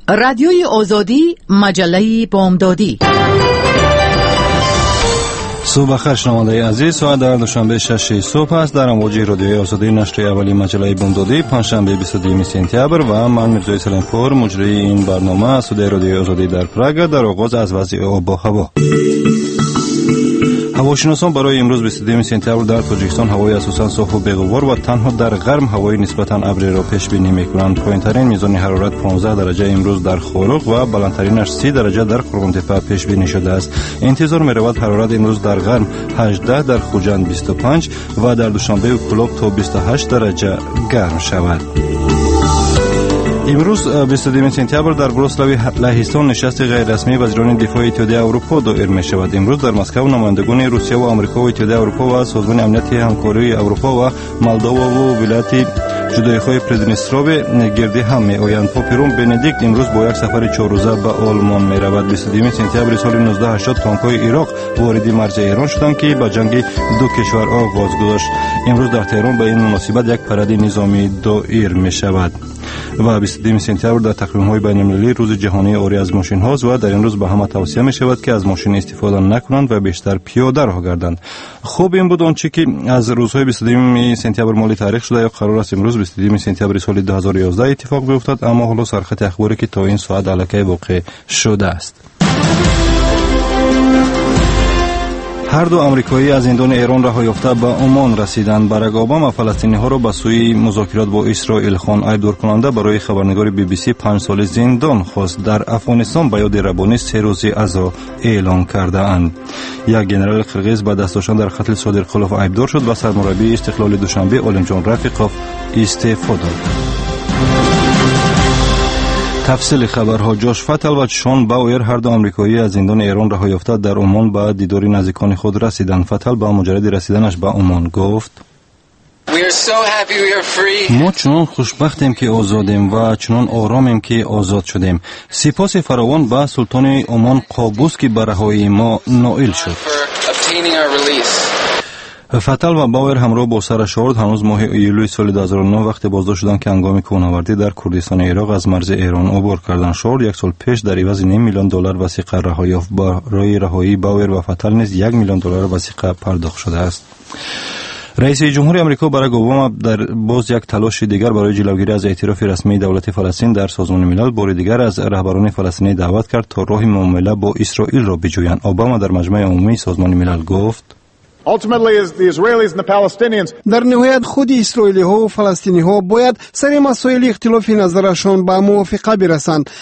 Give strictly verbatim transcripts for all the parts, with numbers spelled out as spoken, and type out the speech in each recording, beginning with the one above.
رادیوی آزادی، مجله بامدادی. صبح بخیر شنونده عزیز، ساعت در دوشنبه شش صبح است. در امواج رادیوی آزادی نشر اولی مجله بامدادی پنجشنبه بیست و دو سپتامبر و من میرزای سلیمپور مجری این برنامه از صدای رادیوی آزادی در پراگ. در آغاز از وضع آب و هوا. هواشناسان برای امروز بیست و دو سپتامبر در تاجیکستان هوای اساساً صاف و بی‌غبار و تنها در غرب هوای نسبتاً ابری را پیش بینی می‌کنند. پایین‌ترین میزان حرارت پانزده درجه امروز در خورق و بلندترینش سی درجه در قرغن‌تپه پیش بینی شده است. انتظار می‌رود حرارت امروز در غرب هجده، در خوجند بیست و پنج و در دوشنبه و کلوب تا بیست و هشت درجه گرم شود. امروز بیست و دو سپتامبر در بروسلاو لهستان نشست غیر رسمی وزیران دفاع اتحادیه اروپا دایر می شود. امروز در مسکو نمایندگان روسیه و آمریکا و اتحادیه اروپا و سازمان امنیت همکاری اروپا و مولداوا و ولایت جدایی‌خواه پریدنسترو گردی هم می آیند. پاپیروم بندیکت امروز با یک سفر چهار روزه به آلمان می رود. بیست و دو سپتامبر سال نوزده هشتاد تانک‌های عراق وارد مرز ایران شدند که به جنگ دو کشور آغاز گذاشت. امروز در تهران به این مناسبت یک پرده نظامی دایر می شود. و بیست و دو سپتامبر در تقویم‌های بین‌المللی روز جهانی عاری از ماشین هاست و در این روز به همه توصیه می شود که از ماشین استفاده نکنند و بیشتر پیاده راه گردند. خوب این بود آنچه که از روزهای بیست و دو سپتامبر مالی تاریخ شده یا قرار است امروز بیست و دو سپتامبر سال دو هزار و یازده اتفاق بیفتد، اما حالا سرخط اخباری که تا این ساعت الکی واقع شده است. هر دو آمریکایی از زندان ایران رها یافته به عمان رسیدند. باراک اوباما فلسطینی‌ها را به سوی مذاکرات با اسرائیل خان ایبدار کننده برای خبرنگار بی بی سی پنج سال زندان خواست. در افغانستان به یاد ربانی سه روز عزا اعلان کرده اند. یک ژنرال قرغیز به دست داشتن در قتل صادق خلوف ایبدار شد و سرمربی استقلال دوشنبه عالمجان رفیقوف استعفا داد. تفصیل خبرها. جاش فتل و شان باویر هر دو آمریکایی از زندان ایران رها یافته در عمان به دیدار نزدیکان خود رسیدند. فتل با مجرد رسیدنش به عمان گفت: ما چنان خوشبختیم که آزادیم و چنان آرامیم که آزاد شدیم. سپاس فراوان به سلطان عمان قابوس که به رهایی ما نائل شد. فتل و باور همراه با سر شارد هنوز ماه ایلوی سال دو هزار و نه وقت بازداشت شدند که هنگام کوهنوردی در کردستان عراق از مرز ایران عبور کردند. شارد یک سال پیش در عوض نیم میلیون دلار وثیقه رها یافت. برای رهایی باور و فتل نیز یک میلیون دلار وثیقه پرداخت شده است. رئیس جمهوری آمریکا باراک اوباما در باز یک تلاش دیگر برای جلوگیری از اعتراف رسمی دولت فلسطین در سازمان ملل بار دیگر از رهبران فلسطینی دعوت کرد تا راه معامله با اسرائیل را بجویند. اوباما در مجمع عمومی سازمان ملل گفت: در نهایت خود اسرائیلی ها و فلسطینی ها باید سر مسائل اختلاف نظرشان به موافقه برسند.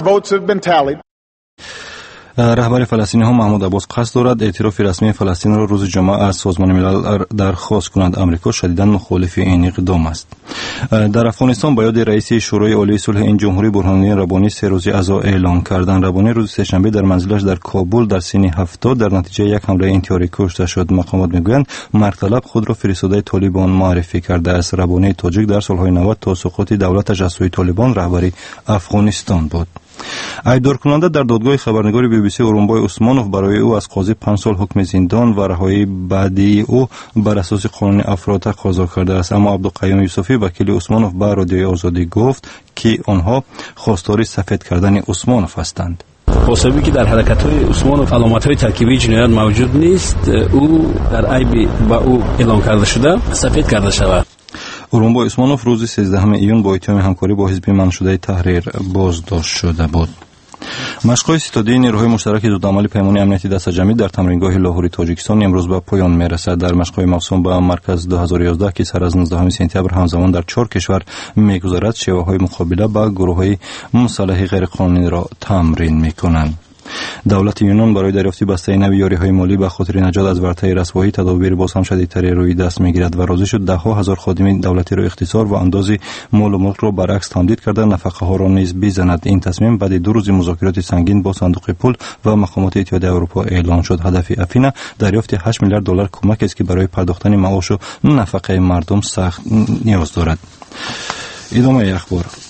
رهبر فلسطینی ها محمود عباس قصد دارد اعتراف رسمی فلسطین را روز جمعه از سازمان ملل درخواست کنند. آمریکا شدیداً مخالف این اقدام است. در افغانستان به یاد رئیس شورای عالی صلح این جمهوری برهان ربانی سه روزه عزا اعلان کردند. ربانی روز سه‌شنبه در منزلش در کابل در سن هفتاد در نتیجه یک حمله انتحاری کشته شد. مقامات میگویند مرد طلب خود را فرستاده طالبان معرفی کرده است. ربانی تاجیک در سالهای نود تا سقوط دولتش از سوی طالبان رهبری افغانستان بود. ایبدار کننده در دادگاه خبرنگار بی بی سی اورونبای عثمانوف برای او از قاضی پنج سال حکم زندان و رهایی بعدی او بر اساس قانون افراط تقاضا کرده است. اما عبدالقیوم یوسفی وکیل عثمانوف به رادیوی آزادی گفت که آنها خواستار سفید کردن عثمانوف هستند. حسابی که در حرکت‌های عثمانوف علامت‌های ترکیبی جنایت موجود نیست، او در عیب با او اعلان کرده شده سفید کرده شود. اورونبای عثمانوف روز سیزدهم ایون با اتهام همکاری با حزب منشوده تحریر بازداشت شده بود. مشق‌های ستادی نیروهای مشترک ضدعمل پیمان امنیتی دست جمعی در تمرینگاه لاهوری تاجیکستان امروز به پایان می‌رسد. در مشق‌های موسوم به مرکز دو هزار و یازده که سر از نوزدهم سپتامبر همزمان در چهار کشور می‌گذرد، شیوه‌های مقابله با گروه‌های مسلح غیرقانونی را تمرین می‌کنند. دولت یونان برای دریافت بسته نوی یاری‌های مالی به خاطر نجات از ورطه رسوایی تدابیر باز هم شدیدتری روی دست می‌گیرد و راضی شد ده ها هزار خادم دولتی را اختصار و انداز مال و ملک را برعکس تمدید کرده نفقه‌ها را نیز بزند. این تصمیم بعد دو روز مذاکرات سنگین با صندوق پول و مقامات اتحادیه اروپا اعلان شد. هدف افینا دریافت هشت میلیارد دلار کمک است که برای پرداختن معاش و نفقه مردم سخت نیاز دارد. ادامه اخبار.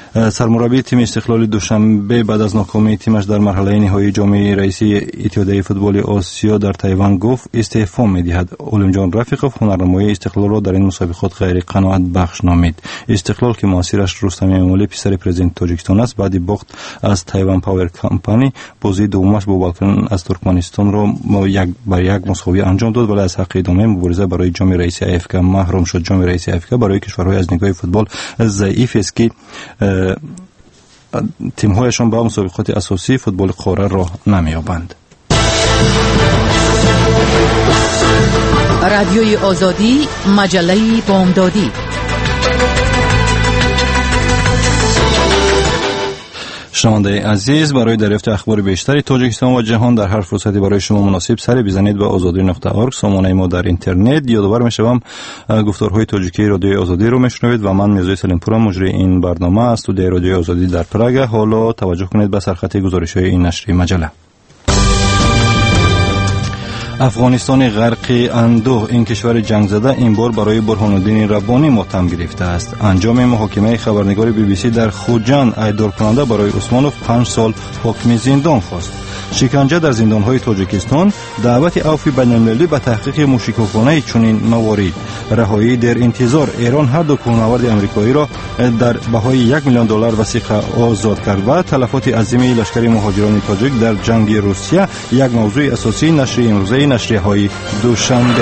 سرمربی تیم استقلال دوشنبه بعد از ناکامی تیمش در مرحله نهایی جام رئیسی اتحادیه فوتبال آسیا در تایوان گفت استعفا می‌دهد. علیم جان رفیقов هنرنمای استقلال را در این مسابقات غیر قناعت بخش نامید. استقلال که مؤثرش رستم امالی پسر پرزیدنت تاجیکستان است، بعد باخت از تایوان پاور کمپانی بازی دومش با بالکن از ترکمنستان را یک بر یک مساوی انجام داد، ولی از حق ادامه مبارزه برای جام رئیسی افک محروم شد. جام رئیسی افک برای کشورهای از نگاه فوتبال ضعیف است که تیم‌هایشان با مسابقات اساسی فوتبال قاره را نمی‌یابند. رادیوی آزادی، مجله بامدادی. شنونده عزیز، برای دریافت اخبار بیشتری تاجیکستان و جهان در هر فرصتی برای شما مناسب سری بزنید به آزادی نقطه اورگ، سامانه ما در اینترنت. یادآور می‌شوم گفتارهای تاجیکی رادیوی آزادی رو میشنوید و من میرزا سلیمپور مجری این برنامه از استودیوی رادیوی آزادی در پراگ. حالا توجه کنید به سرخط گزارش‌های این نشریه مجله. افغانستان غرق اندوه، این کشور جنگ زده این بار برای برهان‌الدین ربانی ماتم گرفته است. انجام محاکمه خبرنگار بی بی سی در خوجند ایدار کننده برای عثمانوف پنج سال حکم زندان خواست. شکنجه در زندان‌های تاجیکستان، دعوت عفو بین‌المللی به تحقیق موشکافانه چنین موارد، رهایی در انتظار. ایران هر دو کوهنورد آمریکایی را در بهای یک میلیون دلار وثیقه آزاد کرد و تلفات عظیم لشکر مهاجران تاجیک در جنگ روسیه یک موضوع اساسی نشر امروزه نشریه‌های دوشنبه.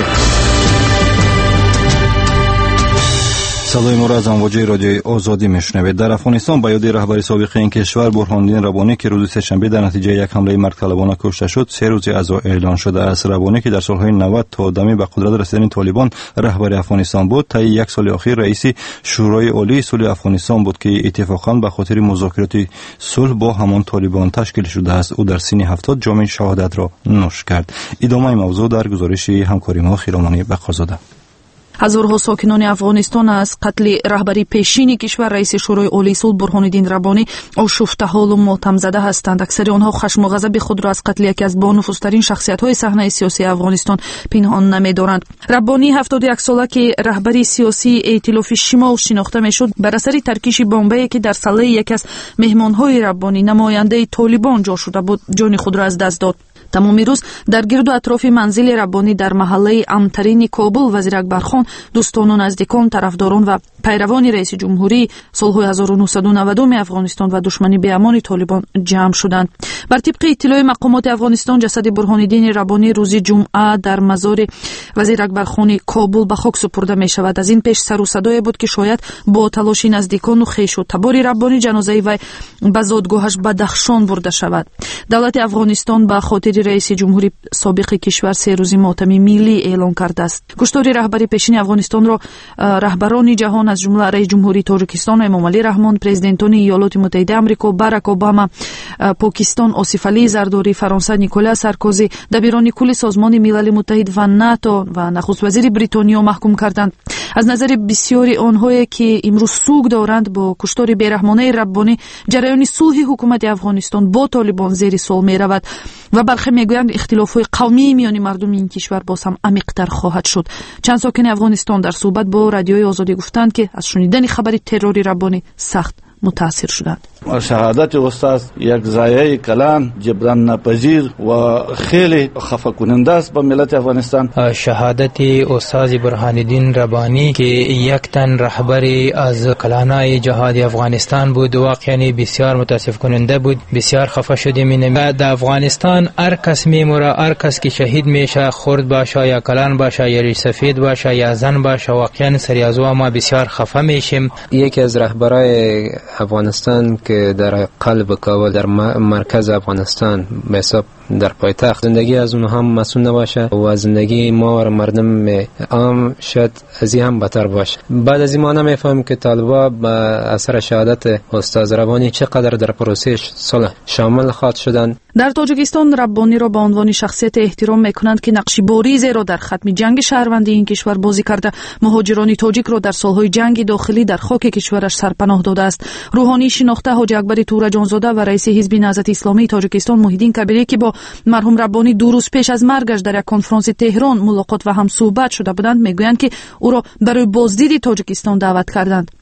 صدای ما را از امواج رادیوی آزادی میشنوید. در افغانستان به یاد رهبر سابق این کشور برهان‌الدین ربانی که روز سه‌شنبه در نتیجه یک حمله مرگ‌طلبانه کشته شد، سه روز عزا اعلان شده است. ربانی که در سالهای نود تا دمی به قدرت رسیدن طالبان رهبر افغانستان بود، تا یک سال اخیر رئیس شورای عالی صلح افغانستان بود که اتفاقاً به خاطر مذاکرات صلح با همان طالبان تشکیل شده است. او در سن هفتاد جام شهادت را نوش کرد. ادامه موضوع در گزارش همکاری ما خیرامانی بقازاده. ҳазорҳо сокинони Афғонистон аз қатли раҳбари пешини кишвар раиси шӯрои олии сулҳ Бурҳониддин Раббонӣ ошуфтаҳолу мотамзада ҳастанд. аксари онҳо хашму ғазаби худро аз қатли яке аз бонуфузтарин шахсиятҳои саҳнаи сиёсии Афғонистон пинҳон намедоранд. Раббонӣ ҳафтоду як сола ки раҳбари сиёсии Эътилофи Шимол шинохта мешуд, бар асари таркиши бомбае ки дар саллаи яке аз меҳмонҳои Раббонӣ намояндаи Толибон ҷо шуда буд, ҷони худро аз даст дод. тамоми рӯз дар гирду атрофи манзили Раббонӣ дар маҳаллаи амтарини Кобул Вазир Акбархон дӯстону наздикон, тарафдорон ва пайравони раиси ҷумҳурии солҳои ҳазору нуҳсаду навадуми Афғонистон ва душмани беамони Толибон ҷамъ шуданд. бар тибқи иттилои мақомоти Афғонистон, ҷасади Бурҳониддини Раббонӣ рӯзи ҷумъа дар мазори Вазир Акбархони Кобул ба хок супурда мешавад. аз ин пеш сару садое буд ки шояд бо талоши наздикону хешу табори Раббонӣ ҷанозаи вай ба зодгоҳаш Бадахшон бурда шавад. давлати Афғонистон ба хотири раиси ҷумҳури собиқи кишвар се рӯзи мотами миллӣ эълон кардааст. куштори раҳбари пешини Афғонистонро раҳбарони ҷаҳон аз ҷумла раис ҷумҳурии Тоҷикистон Эмомалӣ Раҳмон, президентони Иёлоти Муттаҳидаи Амрико Барак Обама, Покистон Осиф Алии Зардорӣ, Фаронса Николя Саркози, дабирони кулли Созмони Милали Муттаҳид ва НАТО ва нахуствазири Бритониё маҳкум карданд. аз назари бисёри онҳое ки имрӯз суг доранд бо куштори бераҳмонаи Раббонӣ, ҷараёни сулҳи ҳукумати Афғонистон бо Толибон зери суол меравад ва бархе мегӯянд ихтилофҳои қавмии миёни мардуми ин кишвар боз ҳам амиқтар хоҳад шуд. чанд сокини Афғонистон дар суҳбат бо радиои Озодӣ гуфтанд ки аз шунидани хабари террори Раббонӣ сахт متاثر شدند. شهادت استاد یک ضایعه کلان جبران ناپذیر و خیلی خفه کننده است به ملت افغانستان. شهادت استاد برهانالدین ربانی که یک تن رهبری از کلانای جهاد افغانستان بود، واقعا بسیار متاسف کننده بود. بسیار خفه شدیم. این در افغانستان هر کس میموره، هر کس که شهید میشه، خرد باشه یا کلان باشه یا ریش سفید باشه یا زن باشه، واقعا سریازو ما بسیار خفه میشیم. یکی از رهبرای افغانستان که در قلب کابل در مرکز افغانستان به حساب در پایتخت زندگی از اونها هم مسئول نباشه و زندگی ما و مردم عام شاید از این هم بدتر باشه. بعد از این ما نمیفهمیم که طالبا با اثر شهادت استاد ربانی چقدر در پروسه صلح شامل خواهد شدند. در تاجیکستان ربانی را به عنوان شخصیت احترام میکنند که نقشی باریزی را در ختم جنگ شهروندی این کشور بازی کرده. مهاجران تاجیک را در سالهای جنگ داخلی در خاک کشورش سرپناه داده است. روحانی شناخته حاجی اکبر تورجانزاده و رئیس حزب نهضت اسلامی تاجیکستان محیدین کبیری که با مرحوم ربانی دو روز پیش از مرگش در یک کنفرانس تهران ملاقات و هم صحبت شده بودند، میگویند که او را برای بازدید تاجیکستان دعوت کردند.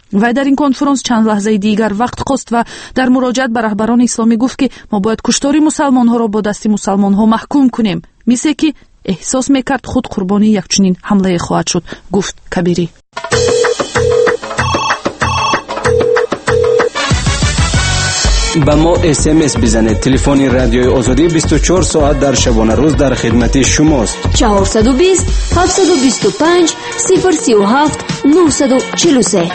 وی در این کنفرانس چند لحظه دیگر وقت خواست و در مراجعت به رهبران اسلامی گفت که ما باید کشتاری مسلمان ها را با دست مسلمان ها محکوم کنیم، مثل که احساس میکرد خود قربانی یک چنین حمله خواهد شد، گفت کبیری. با ما اس ام اس بزنید. تلفن رادیوی آزادی بیست و چهار ساعت در شبانه روز در خدمت شماست. چهارصد و بیست هفتصد و بیست و پنج صفر سی و هفت نهصد و چهل و سه.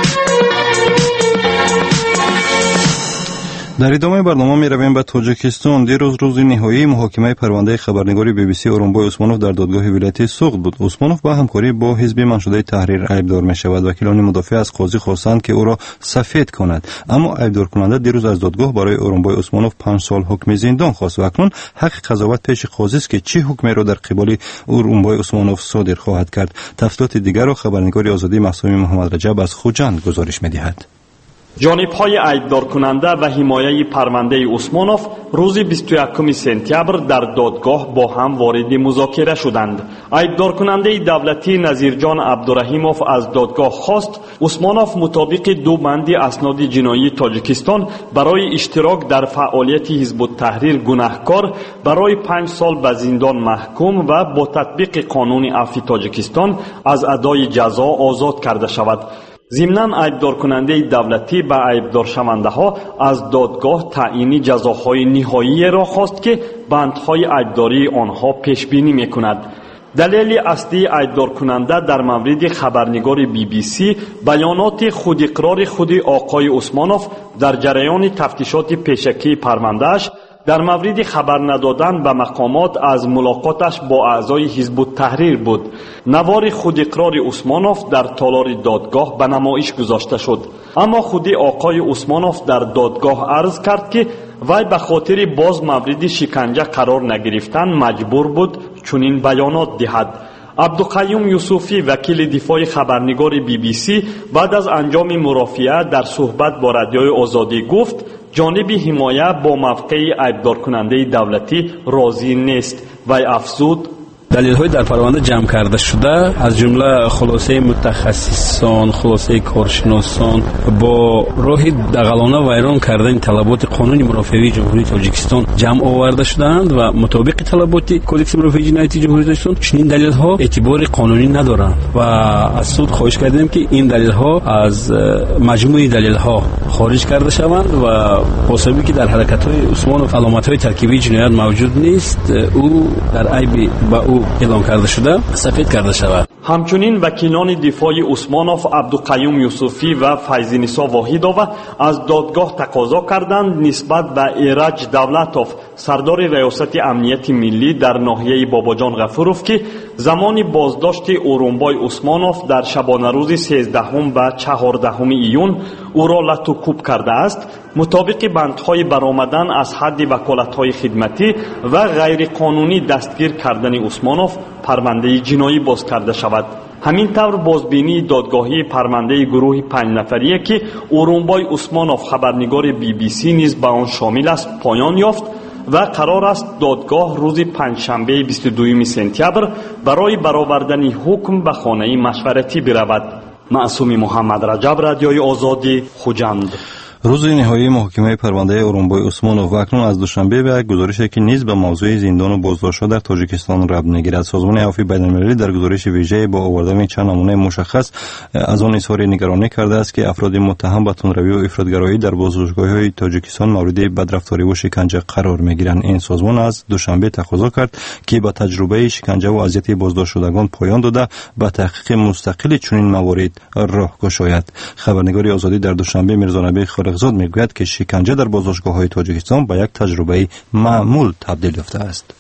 در ادامه برنامه می رویم به تاجیکستان. دیروز روز نهایی محاکمه پرونده خبرنگار بی بی سی اورنبای عثمانوف در دادگاه ولایت سوخت بود. عثمانوف با همکاری با حزب منشوده تحریر ایبدار می شود. وکیلان مدافع از قاضی خواستند که او را سفید کند، اما ایبدار کننده دیروز از دادگاه برای اورنبای عثمانوف پنج سال حکم زندان خواست و اکنون حق قضاوت پیش قاضی است که چه حکمی را در قبال اورنبای عثمانوف صادر خواهد کرد. تفصیلات دیگر را خبرنگار آزادی معصومی محمد رجب از خوجند گزارش می دهد. جانب‌های ایبدار کننده و حمایه پرونده عثمانوف روز بیست و یکم سپتامبر در دادگاه با هم وارد مذاکره شدند. ایبدار کننده دولتی نظیرجان عبدالرحیموف از دادگاه خواست عثمانوف مطابق دو بند اسناد جنایی تاجیکستان برای اشتراک در فعالیت حزب التحریر گناهکار برای پنج سال به زندان محکوم و با تطبیق قانون عفو تاجیکستان از ادای جزا آزاد کرده شود. ضمناً ایبدار کننده دولتی به ایبدار شونده ها از دادگاه تعیین جزاهای نهایی را خواست که بندهای ایبداری آنها پیش بینی می کند. دلیل اصلی ایبدار کننده در مورد خبرنگار بی بی سی بیانات خود اقرار خود آقای عثمانوف در جریان تفتیشات پیشکی پرونده‌اش در مورد خبر ندادن به مقامات از ملاقاتش با اعضای حزب التحریر بود. نوار خود اقرار عثمانوف در تالار دادگاه به نمایش گذاشته شد، اما خود آقای عثمانوف در دادگاه عرض کرد که وی به خاطر باز مورد شکنجه قرار نگرفتن مجبور بود چنین بیانات دهد. عبدالقیوم یوسفی وکیل دفاع خبرنگار بی بی سی بعد از انجام مرافعه در صحبت با رادیوی آزادی گفت جانب حمایه با موقع ایبدار کننده دولتی راضی نیست. وی افزود دلیل‌های در پرونده جمع کرده شده از جمله خلاصه متخصصان، خلاصه کارشناسان با راه دغلانه ویران کردن طلبات قانون مرافعه جمهوری تاجیکستان جمع آورده شدند و مطابق طلبات کدکس مرافعه جنایتی جمهوری تاجیکستان چنین دلیل‌ها اعتبار قانونی ندارند و از سود خواهش کردیم که این دلیل‌ها از مجموعه دلیل‌ها خارج کرده شوند و با سببی که در حرکت‌های عثمانوف علامت‌های ترکیبی جنایت موجود نیست، او در عیب با او اعلام کرده شده سفید کرده شود. همچنین وکیلان دفاع عثمانوف عبدالقیوم یوسفی و فیض‌نسا واحدوف از دادگاه تقاضا کردند نسبت به ایرج دولتوف سردار ریاست امنیت ملی در ناحیه باباجان غفوروف که زمان بازداشت اورنبای عثمانوف در شبانه روز سیزدهم و چهاردهم ایون او را لطوکوب کرده است، مطابق بندهای برآمدن از حد وکالت‌های خدمتی و غیر قانونی دستگیر کردن عثمانوف پرونده جنایی باز کرده شود. همین طور بازبینی دادگاهی پرونده گروه پنج نفریه که اورنبای عثمانوف خبرنگار بی بی سی نیز به آن شامل است پایان یافت و قرار است دادگاه روز پنجشنبه بیست و دوم سپتامبر برای برآوردن حکم به خانه مشورتی برود. معصومی محمد رجب، رادیوی آزادی، خوجند. روز نهایی محاکمه پرونده اورنبای عثمانوف و اکنون از دوشنبه به گزارشی که نیز به موضوع زندان و بازداشت‌ها در تاجیکستان ربط می‌گیرد. سازمان عفو بین‌المللی در گزارش ویژه با آوردن چند نمونه مشخص از آن اظهار نگرانی کرده است که افراد متهم به تندروی و افراط‌گرایی در بازداشتگاه‌های تاجیکستان مورد بدرفتاری و شکنجه قرار می‌گیرند. این سازمان از دوشنبه تقاضا کرد که با تجربه شکنجه و اذیت بازداشت شدگان پایان داده به تحقیق مستقل چنین موارد راه گشاید. خبرنگار آزادی در دوشنبه میرزانبی خالقزاد میگوید که شکنجه در بازداشتگاه‌های تاجیکستان به یک تجربه معمول تبدیل یافته است.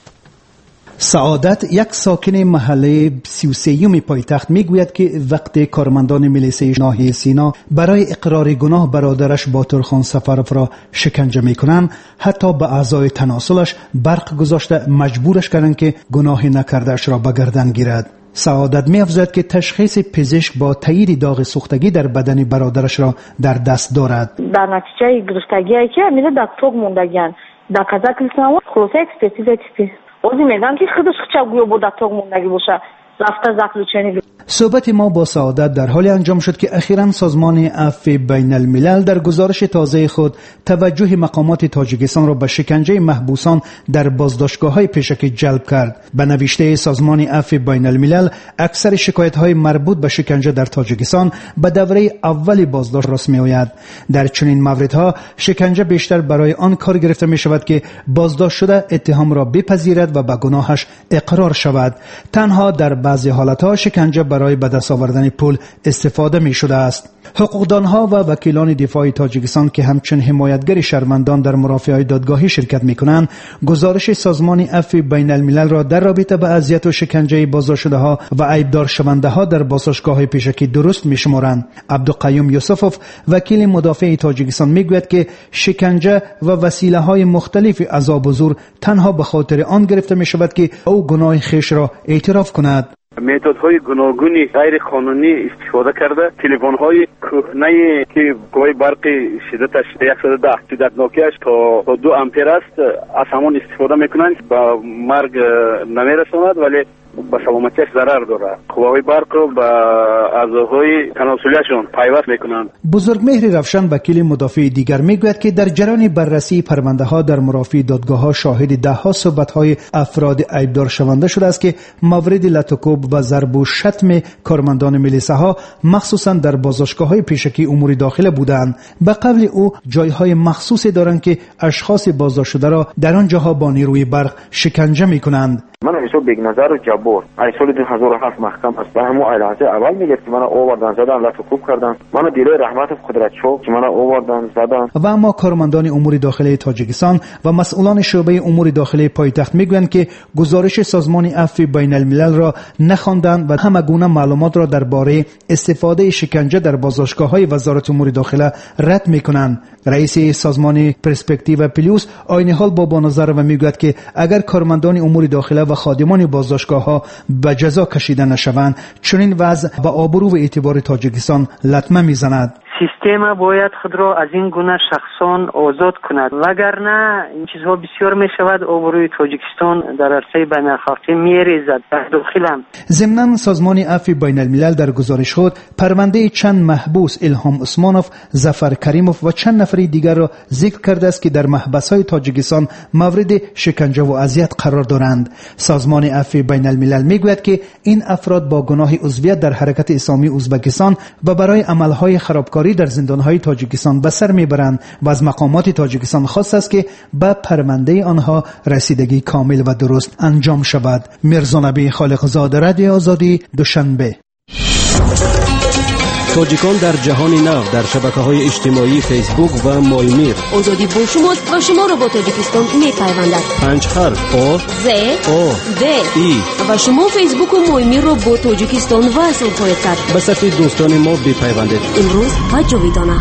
سعادت، یک ساکن محله سی و سه پایتخت میگوید که وقتی کارمندان میلیسه ناحیه سینا برای اقرار گناه برادرش باطرخان سفرف را شکنجه میکنند، حتی به اعضای تناسلش برق گذاشته مجبورش کردند که گناه نکردهش را به گردن گیرد. سعادت می افزاید که تشخیص پزشک با تایید داغ سوختگی در بدن برادرش را در دست دارد. در نتیجه گرفتگی که میره در توق موندگیان در کذا کلیسان خلاصه اکسپرتیز تیپی اوزی میگم که خودش چگویی بود در توق موندگی باشه رفته زخلوچنی. صحبت ما با سعادت در حال انجام شد که اخیراً سازمان عفو بین الملل در گزارش تازه خود توجه مقامات تاجیکستان را به شکنجه محبوسان در بازداشتگاه‌های پیشکی جلب کرد. به نوشته سازمان عفو بین الملل، اکثر شکایت‌های مربوط به شکنجه در تاجیکستان به دوره اول بازداشت راست می‌آید. در چنین موردها شکنجه بیشتر برای آن کار گرفته می‌شود که بازداشت شده اتهام را بپذیرد و به گناهش اقرار شود. تنها در بعضی حالت‌ها شکنجه برای به دست آوردن پول استفاده می شده است. حقوقدانها و وکیلان دفاع تاجیکستان که همچنین حمایتگر شهروندان در مرافعه‌های دادگاهی شرکت می کنند، گزارش سازمان عفو بین الملل را در رابطه با اذیت و شکنجه بازداشت شده‌ها و عیبدار شونده‌ها در بازداشتگاه‌های پیشکی درست می شمارند. عبدالقیوم یوسفوف، وکیل مدافع تاجیکستان، می گوید که شکنجه و وسیله‌های مختلف عذاب و زور تنها به خاطر آن گرفته می شود که او گناه خویش را اعتراف کند. متدهای گوناگونی غیر قانونی استفاده کرده، تلفن‌های کهنه که گاهی برق شدتش صد و ده شدت نوکیش تا دو امپر است، از همان استفاده میکنند. با مرگ نمیرساند ولی با سلامتیش ضرر داره. قوای برق رو با اعضاهای تناسلیشون پیوست میکنند. بزرگمهر رفشن، وکیل مدافع دیگر، میگوید که در جریان بررسی پرونده ها در مرافع دادگاه ها شاهد ده ها صحبت های افراد عیبدار شونده شده است که مورد لطوکوب و ضرب و شتم کارمندان ملیسه ها مخصوصا در بازداشتگاه های پیشکی امور داخله بودند. به قول او جایهای مخصوصی دارند که اشخاص بازداشت شده را در آن جاها با نیروی برق شکنجه میکنند. من حساب بیگ نظر و جبور ای سال دو هزار و هفت محکم است. به همون لحظه اول میگفت که من آوردن زدن لطوکوب کردن، من دیلای رحمت قدرت شو که من آوردن زدن. و اما کارمندان امور داخلی تاجیکستان و مسئولان شعبه امور داخلی پایتخت میگویند که گزارش سازمان عفو بین الملل را نخواندند و همه گونه معلومات را درباره استفاده شکنجه در بازداشتگاه‌های وزارت امور داخله رد میکنند. رئیس سازمان پرسپکتیو پلیوس عین حال با نظر و میگوید که اگر کارمندان امور داخله و خادمان بازداشتگاه‌ها به جزا کشیده نشوند، چنین وضع به آبرو و اعتبار تاجیکستان لطمه میزند. سیستم باید خود را از این گونه شخصان آزاد کند، وگرنه این چیزها بسیار می شود آبروی تاجیکستان در عرصه بین الخارجی می ریزد. در داخلم ضمناً سازمان عفو بین الملل در گزارش خود پرونده چند محبوس الهام عثمانوف، ظفر کریموف و چند نفر دیگر را ذکر کرده است که در محبس‌های تاجیکستان مورد شکنجه و اذیت قرار دارند. سازمان عفو بین الملل میگوید که این افراد با گناه عضویت در حرکت اسلامی ازبکستان و برای عملهای خرابکاری در زندانهای تاجیکستان به سر میبرند و از مقامات تاجیکستان خواست است که به پرونده آنها رسیدگی کامل و درست انجام شود. میرزا نبی خالقزاده، رادیو آزادی، دوشنبه. تاجیکان در جهان نو در شبکه‌های اجتماعی فیسبوک و مایمیر. آزادی با شماست و شما را با تاجیکستان می‌پیوندد. پنج حرف آ ز او د ای و شما فیسبوک و مایمیر را با تاجیکستان وصل خواهید کرد. به صفحه دوستان ما بپیوندید. امروز و جاویدانه.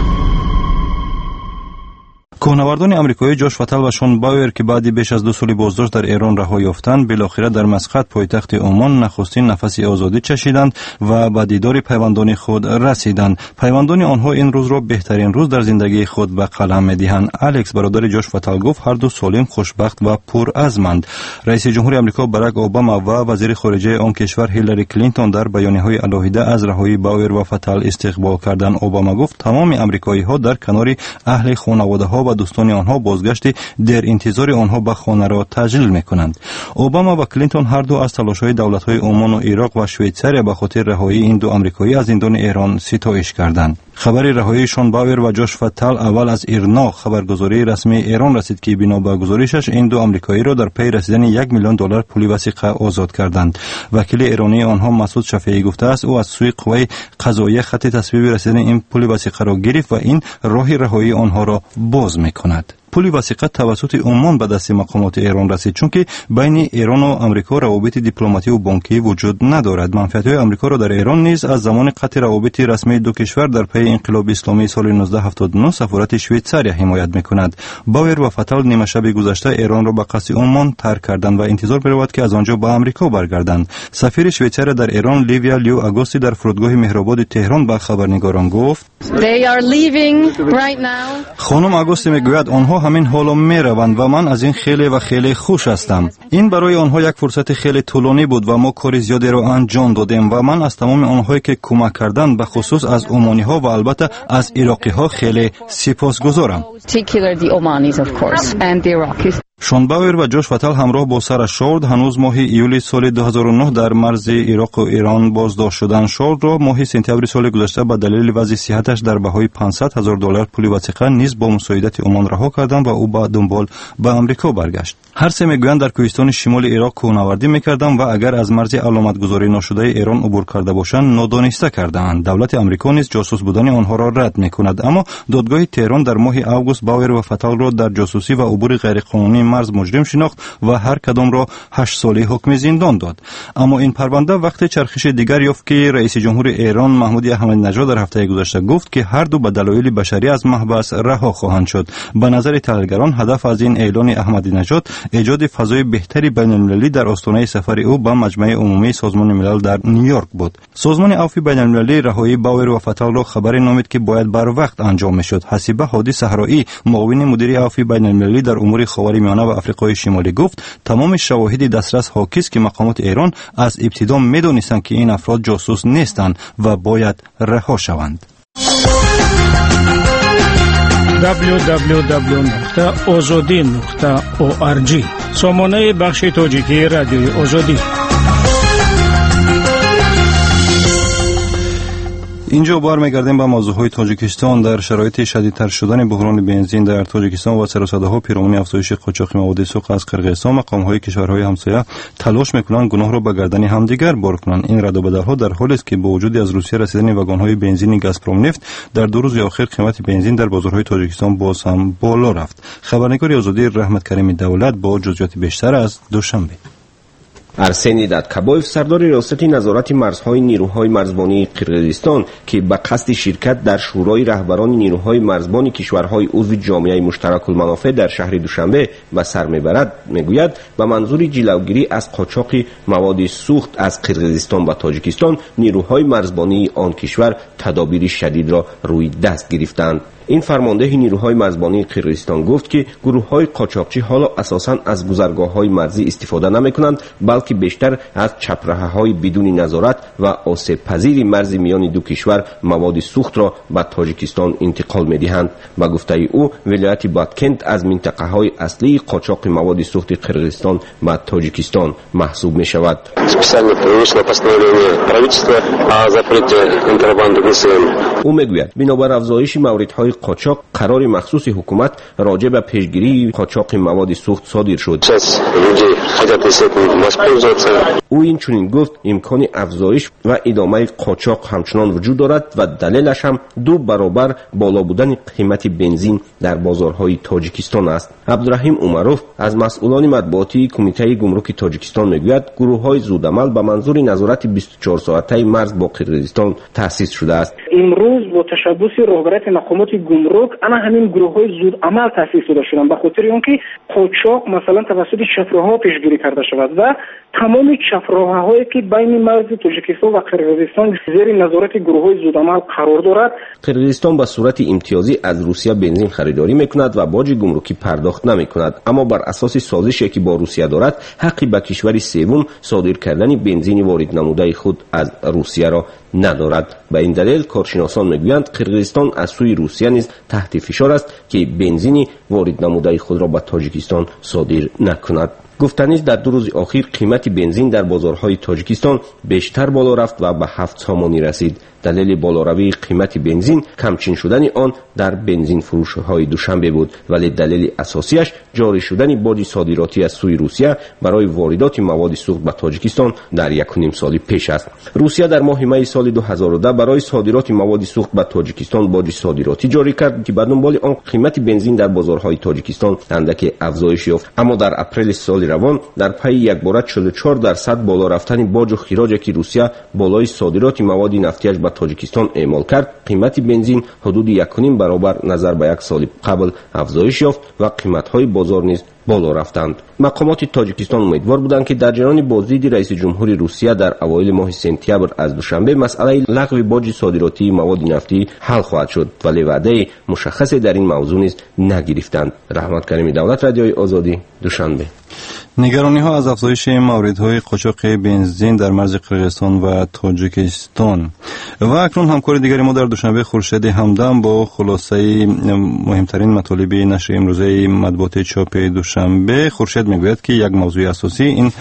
کوهنوردان آمریکایی جوش فتل و شون باور که بعد بیش از دو سال بازداشت در ایران رها یافتند، بالاخره در مسقط پایتخت عمان نخستین نفس آزادی چشیدند و به دیدار پیوندان خود رسیدند. پیوندان آنها این روز را بهترین روز در زندگی خود به قلم می‌دهند. الکس برادر جوش فتل گفت هر دو سالم، خوشبخت و پرعزمند. رئیس جمهور آمریکا باراک اوباما و وزیر خارجه آن کشور هیلاری کلینتون در بیانیه‌های علاهیده از رهایی باور و فتل استقبال کردند. اوباما گفت تمام آمریکایی‌ها در کنار اهل خانواده‌ها و دوستان آنها بازگشت در انتظار آنها به خانه را تجلیل میکنند. اوباما و کلینتون هر دو از تلاش‌های دولت‌های عمان و عراق و شویتزاریا به خاطر رهایی این دو آمریکایی از زندان ایران ستایش کردند. خبر رهایی شون باور و جوش فتل اول از ایرنا خبرگزاری رسمی ایران رسید که بنا به گزارشش این دو آمریکایی را در پی رسیدن یک میلیون دلار پول وثیقه آزاد کردند. وکیل ایرانی آنها مسعود شفیعی گفته است او از سوی قوه قضاییه خط تصویب رسیدن این پول وثیقه را گرفت و این راه رهایی آنها را باز میکند. پول وثیقه توسط عمان به دست مقامات ایران رسید، چون که بین ایران و آمریکا روابط دیپلماتی و بانکی وجود ندارد. منفعت‌های آمریکا را در ایران نیز از زمان قطع روابط رسمی دو کشور در پی انقلاب اسلامی سال نوزده هفتاد و نه سفارت شویتزاریا حمایت می‌کند. باور و فتل نیمه شب گذشته ایران را به قصد عمان ترک کردند و انتظار می‌رود که از آنجا به آمریکا برگردند. سفیر شویتزاریا در ایران لیویا لیو آگوستی در فرودگاه مهرآباد تهران به خبرنگاران گفت: They are leaving right now. خانم آگوستی میگوید آنها همین حالا میروند و من از این خیلی و خیلی خوش هستم. این برای آنها یک فرصت خیلی طولانی بود و ما کار زیادی را انجام دادیم و من از تمام آنهایی که کمک کردند به خصوص از عمانی ها و البته از عراقی ها خیلی سپاسگزارم. شون باور و جوش فتل همراه با سر شورد هنوز ماه ایول سال دو هزار و نه در مرز عراق و ایران بازداشت شدن. شورد را ماه سپتامبر سال گذشته به دلیل وضع صحتش در بهای پانصد هزار دلار پول وثیقه نیز با مساعدت عمان رها کردند و او با دنبال به آمریکا برگشت. هر سه میگویند در کوهستان شمال عراق کوهنوردی میکردند و اگر از مرز علامت گذاری نشده ایران عبور کرده باشند نادانسته کردند. دولت آمریکا نیز جاسوس بودن آنها را رد میکند، اما دادگاه تهران در ماه اوگوست باور و فتل را در جاسوسی و عبور غیرقانونی مرز مجرم شناخت و هر کدام را هشت ساله حکم زندان داد. اما این پرونده وقت چرخش دیگر یافت که رئیس جمهور ایران محمود احمدی نژاد در هفته گذشته گفت که هر دو به دلایل بشری از محبس رها خواهند شد. به نظر تحلیلگران هدف از این اعلان احمدی نژاد ایجاد فضای بهتری بین المللی در آستانه سفر او به مجمع عمومی سازمان ملل در نیویورک بود. سازمان عفو بین المللی رهایی باور و فتل را خبر نامید که باید بر وقت انجام میشد. حسیبه هادی صحرایی معاون مدیر عفو بین المللی در امور خاورمیانه و آفریقای شمالی گفت تمام شواهد دسترس حاکی است که مقامات ایران از ابتدا میدانستند که این افراد جاسوس نیستند و باید رها شوند. دبلیو دبلیو دبلیو نقطه آزادی نقطه او آر جی سامانه بخش تاجیکی رادیوی آزادی. اینجا بار میگردیم به موضوعهای تاجیکستان. در شرایط شدیدتر شدن بحران بنزین در تاجیکستان و سر و صداها پیرامون افزایش قاچاق مواد سوخت از قرقیزستان، مقام‌های کشورهای همسایه تلاش میکنند گناه را به گردن همدیگر بار کنند. این رد و بدل‌ها در حالی است که با وجود از روسیه رسیدن واگن‌های بنزین گازپروم نفت در دو روز اخیر قیمت بنزین در بازارهای تاجیکستان باز هم بالا رفت. خبرنگار آزادی رحمت کریم دولت با جزئیات بیشتر از دوشنبه. ارسنی دادکابویف سردار ریاست نظارت مرزهای نیروهای مرزبانی قرقیزستان که به قصد شرکت در شورای رهبران نیروهای مرزبانی کشورهای عضو جامعه مشترک المنافع در شهر دوشنبه به سر میبرد میگوید به منظور جلوگیری از قاچاق مواد سوخت از قرقیزستان و تاجیکستان نیروهای مرزبانی آن کشور تدابیر شدید را روی دست گرفتند. این فرمانده نیروهای مرزبانی قرقیزستان گفت که گروه‌های قاچاقچی حالا اساساً از گذرگاه‌های مرزی استفاده نمی‌کنند، بلکه بیشتر از چپرهه‌های بدون نظارت و آسیب‌پذیر مرز میان دو کشور مواد سوخت را به تاجیکستان انتقال می‌دهند. با گفته او ولایت بادکند از منطقه‌های اصلی قاچاق مواد سوخت قرقیزستان به تاجیکستان محسوب می‌شود. او میگوید بنابر افزایش موردهای قاچاق قرار مخصوص حکومت راجع به پیشگیری قاچاق مواد سوخت صادر شد. او این چنین گفت امکان افزایش و ادامه قاچاق همچنان وجود دارد و دلیلش هم دو برابر بالا بودن قیمت بنزین در بازارهای تاجیکستان است. عبدالرحیم عمروف از مسئولان مطبوعاتی کمیته گمرک تاجیکستان میگوید گروه‌های زودعمل به منظور نظارت بیست و چهار ساعته مرز با قرقیزستان تأسیس شده است. امروز با تشبث رهبرت مقامات گمرک اما همین گروه‌های زودعمل تأسیس شده شدند به خاطر اینکه قاچاق مثلا توسط چپره‌ها پیشگیری کرده شود و تمام چپره‌هایی که بین مرز تاجیکستان و قرقیزستان زیر نظارت گروه‌های زودعمل قرار دارد. قرقیزستان به صورت امتیازی از روسیه بنزین خریداری میکند و باج گمرکی پرداخت نمیکند، اما بر اساس سازشی که با روسیه دارد حقی به کشور سوم صادر کردن بنزین وارد نموده خود از روسیه را ندارد. به این دلیل کارشناسان میگویند قرقیزستان از سوی روسیه نیز تحت فشار است که بنزین وارد نموده خود را به تاجیکستان صادر نکند. گفتنی در دو روز اخیر قیمت بنزین در بازارهای تاجیکستان بیشتر بالا رفت و به هفت سامانی رسید. دلیل بالاروی قیمت بنزین کمچین شدن آن در بنزین فروش‌های دوشنبه بود، ولی دلیل اساسیش جاری شدن باج صادراتی از سوی روسیه برای واردات مواد سوخت به تاجیکستان در یک و نیم سال پیش است. روسیه در ماه می سال دو هزار و ده برای صادرات مواد سوخت به تاجیکستان باج صادراتی جاری کرد که به دنبال آن قیمت بنزین در بازارهای تاجیکستان اندک افزایش یافت، اما در اپریل سال روان در پی یکباره چهل و چهار درصد بالا رفتن باج و خراجی که روسیه بالای صادرات مواد نفتیش به تاجیکستان اعمال کرد، قیمت بنزین حدود یک و نیم برابر نظر به یک سال قبل افزایش یافت و قیمت‌های بازار نیز بالا رفتند. مقامات تاجیکستان امیدوار بودند که در جریان بازدید رئیس جمهوری روسیه در اوایل ماه سپتامبر از دوشنبه مسئله لغو باج صادراتی مواد نفتی حل خواهد شد، ولی وعده مشخصی در این موضوع نیز نگرفتند. رحمت کریمی، دولت رادیوی آزادی، دوشنبه. نگرانی ها از افزایش موردهای قاچاق بنزین در مرز قرقیزستان و تاجیکستان. و اکنون همکار دیگری ما در دوشنبه خورشید همدم با خلاصه مهمترین مطالب نشر امروزه مطبوعات چاپ دوشنبه. خورشید میگوید که یک موضوع اساسی این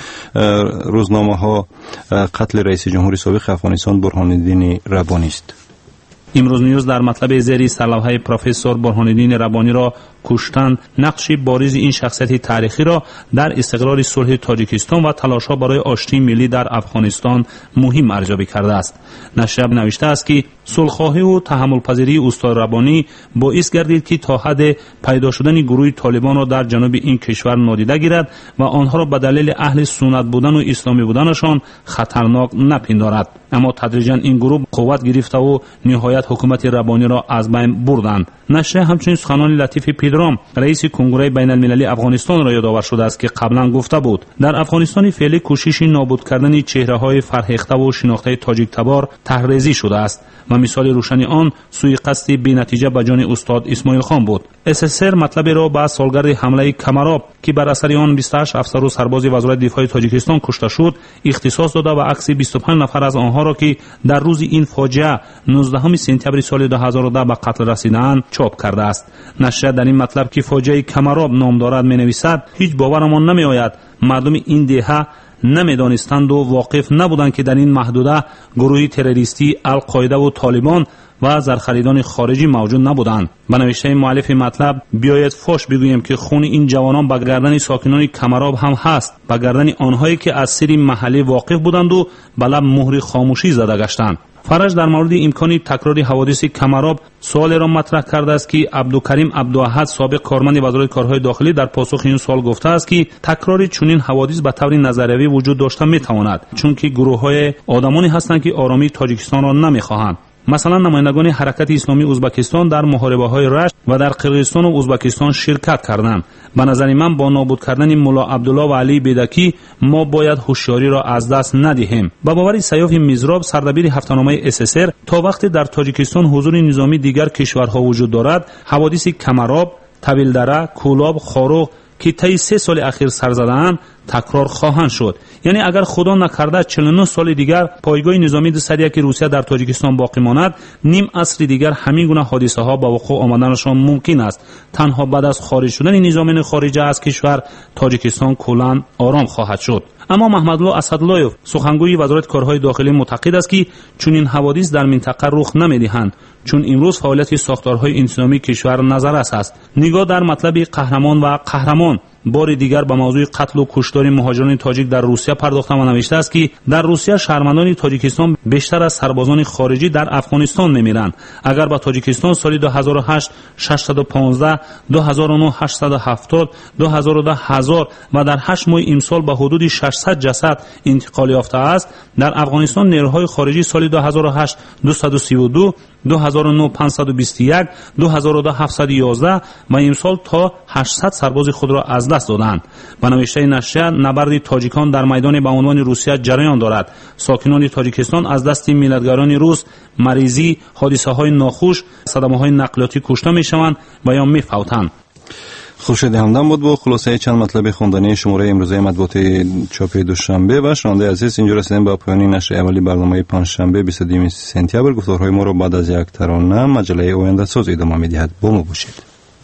روزنامه ها قتل رئیس جمهوری سابق افغانستان برهان الدین ربانی است. امروز نیوز در مطلب زیر سرلوحه پروفسور برهان الدین ربانی را کشتن نقش بارز این شخصیت تاریخی را در استقرار صلح تاجیکستان و تلاش‌ها برای آشتی ملی در افغانستان مهم ارزیابی کرده است. نشر نوشته است که صلح‌خواهی و تحمل‌پذیری استاد ربانی باعث گردید که تا حد پیدا شدن گروه طالبان را در جنوب این کشور نادیده گیرد و آنها را به دلیل اهل سنت بودن و اسلامی بودنشان خطرناک نپندارد. اما تدریجاً این گروه قوت گرفته و نهایت حکومت ربانی را از بین بردند. نشر همچنین سخنان لطیف پیدرام رئیس کنگره بین المللی افغانستان را یادآور شده است که قبلا گفته بود در افغانستان فعلی کوشش نابود کردن چهره‌های فرهیخته و شناخته تاجیک تبار تحریزی شده است و مثال روشنی آن سوءقصد بی‌نتیجه به جان استاد اسماعیل خان بود. اس اس ار مطلب را با سالگرد حمله کمراب که بر اثر آن بیست و هشت افسر و سرباز وزارت دفاع تاجیکستان کشته شد اختصاص داده و عکس بیست و پنج نفر از آنها را که در روز این فاجعه نوزدهم سپتامبر سال دو هزار و ده به قتل رسیدند چاپ کرده است. نشر در این مطلب که فاجعه کمراب نام دارد می‌نویسد هیچ باورمان نمی‌آید مردم این دهه نمی‌دانستند و واقف نبودند که در این محدوده گروهی تروریستی القاعده و طالبان و زرخریدان خارجی موجود نبودند. به نوشته مؤلف مطلب بیاید فاش بگوییم که خون این جوانان به گردن ساکنان کمراب هم هست، به گردن آنهایی که از سر محلی واقف بودند و به لب مهر خاموشی زده گشتند. فرج در مورد امکان تکرار حوادث کمراب سوال را مطرح کرده است که عبدالکریم عبداحد سابق کارمند وزارت کارهای داخلی در پاسخ این سوال گفته است که تکرار چنین حوادث به طور نظریوی وجود داشته میتواند، چون که گروه‌های آدمانی هستند که آرامی تاجیکستان را نمیخواهند. مثلا نمایندگان حرکت اسلامی ازبکستان در محاربه‌های رشت و در قرقیزستان و ازبکستان شرکت کردند. به نظر من با نابود کردن ملا عبدالله و علی بیدکی ما باید هوشیاری را از دست ندهیم. با باور سیاف میزراب سردبیر هفته‌نامه اس اس ار تا وقتی در تاجیکستان حضور نظامی دیگر کشورها وجود دارد حوادث کمراب، طویلدره، کولاب، خاروق که طی سه سال اخیر سر زده‌اند تکرار خواهند شد. یعنی اگر خدا نکرده چهل و نه سال دیگر پایگاه نظامی دویست و یک روسیه در تاجیکستان باقی ماند، نیم عصر دیگر همین گونه حادثه ها به وقوع آمدنشان ممکن است. تنها بعد از خارج شدن نظامیان خارجه از کشور تاجیکستان کلاً آرام خواهد شد. اما محمدالله اسداللهیف سخنگوی وزارت کارهای داخلی معتقد است که چنین حوادث در منطقه رخ نمی‌دهند، چون امروز فعالیت ساختارهای انسانی کشور نظررس است. نگاه در مطلب قهرمان و قهرمان بار دیگر به موضوع قتل و کشتار مهاجران تاجیک در روسیه پرداخته و نوشته است که در روسیه شهروندان تاجیکستان بیشتر از سربازان خارجی در افغانستان میمیرند. اگر به تاجیکستان سال دو هزار و هشت ششصد و پانزده، دو هزار و نه هشتصد و هفتاد، دو هزار و ده هزار و در هشت ماه امسال به حدود ششصد جسد انتقال یافته است، در افغانستان نیروهای خارجی سال دو هزار و هشت دویست و سی و دو، دو هزار و نه پانصد و بیست و یک، دو هزار و ده هفتصد و یازده و امسال تا هشتصد سرباز خود را از دست دادند. به نوشته نشریه نبرد تاجیکان در میدان به عنوان روسیه جریان دارد. ساکنان تاجیکستان از دست ملیتگران روس مریضی، حادثه های ناخوش، صدمه های نقلیاتی کشته می شوند و یا می فوتند. خورشید همدم بود با خلاصه چند مطلب خوندنی شماره امروزه مطبوعات چاپ دوشنبه. و شنونده عزیز اینجا رسیدیم به پایان نشر اولی برنامه پنجشنبه بیست و دو سپتامبر. گفتارهای ما را بعد از یک ترانه مجله آینده ساز ادامه می‌دهد. با ما باشید.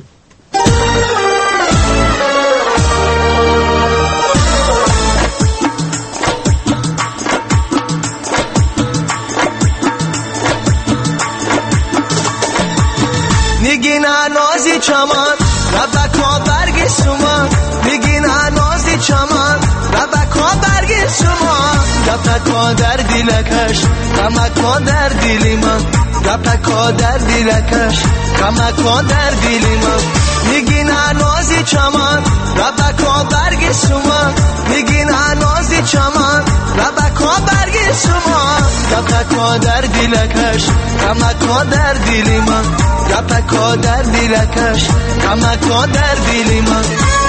میگین نازی چمان ربکا برگ شما، میگین نازی چمان ربکا برگ شما، ربکا در دیلکش رمکا در دیلی من، ربکا در دیلکش رمکا در دیلی من، میگین نازی چمان ربکا برگ شما، دیلکش غمکا در دل من گپکا در دیلکش غمکا در دل من